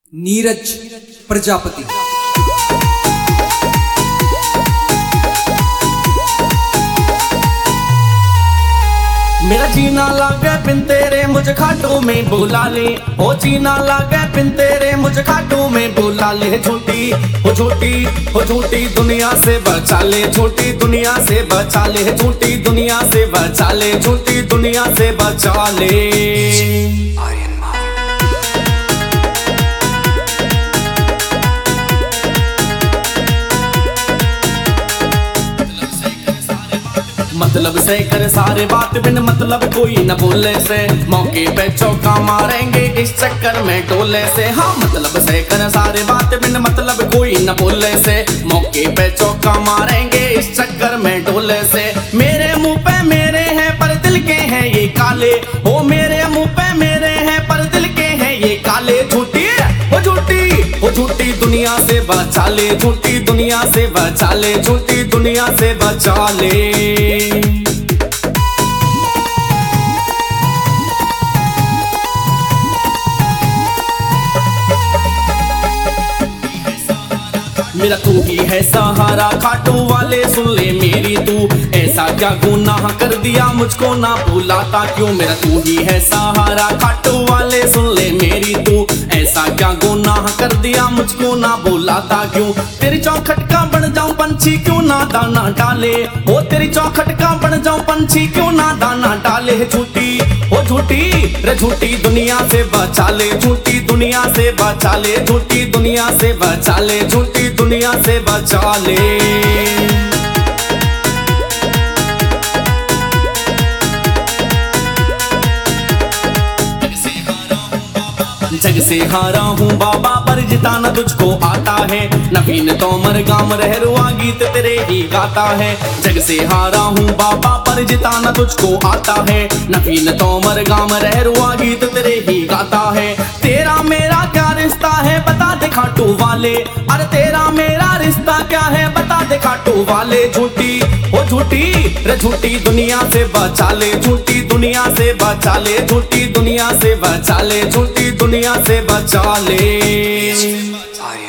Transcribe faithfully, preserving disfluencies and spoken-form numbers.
नीरज प्रजापति। मेरा जीना लागे बिन तेरे मुझे खाटू में बुला ले, ओ जीना लागे बिन तेरे मुझे खाटू में बुला ले। झूठी हो झूठी हो झूठी दुनिया से बचा ले, झूठी दुनिया से बचा ले, झूठी दुनिया से बचा ले, झूठी दुनिया से बचा ले। मतलब से कर सारे बात बिन मतलब कोई न बोले से, मौके पे चौका मारेंगे इस चक्कर में टोले से। हाँ मतलब से कर सारे बात बिन मतलब कोई न बोले से, मौके पे चौका मारेंगे इस चक्कर में टोले से। मेरे मुंह पे मेरे हैं पर दिल के हैं ये काले, ओ मेरे मुंह पे मेरे हैं पर दिल के हैं ये काले। झूठी वो झूठी वो झूठी दुनिया से बचा ले, झूठी दुनिया से बचा ले, झूठी दुनिया से बचा ले। मेरा तू ही है सहारा, खाटू वाले सुन ले मेरी तू, ऐसा क्या गुनाह कर दिया मुझको ना भुलाता क्यों। मेरा तू ही है सहारा, खाटू वाले सुन ले मेरी तू, ऐसा क्या गुनाह कर दिया मुझको ना भुलाता क्यों। तेरी चौखट का बन जाऊं पंछी क्यों ना दाना डाले, ओ तेरी चौखट का बन जाऊं पंछी क्यों ना दाना डाले। झूठी ओ झूठी रे झूठी दुनिया से बचा ले, झूठी दुनिया से बचा ले, झूठी दुनिया से बचा ले, झूठी दुनिया से बचा ले। जग से हारा हूँ बाबा पर जिताना तुझको आता है, नवीन तोमर गाम रहरुआ गीत तेरे ही गाता है। जग से हारा हूँ बाबा पर जिताना तुझको आता है, नवीन तोमर गाम रहरुआ गीत तेरे ही गाता है। तेरा मेरा क्या रिश्ता है बता दे खाटू वाले, अरे तेरा मेरा रिश्ता क्या है बता दे खाटू वाले। झूठी ओ झूठी रे झूठी दुनिया से बचा ले, झूठी दुनिया से बचा ले, झूठी दुनिया से बचा ले, झूठी दुनिया से बचा ले।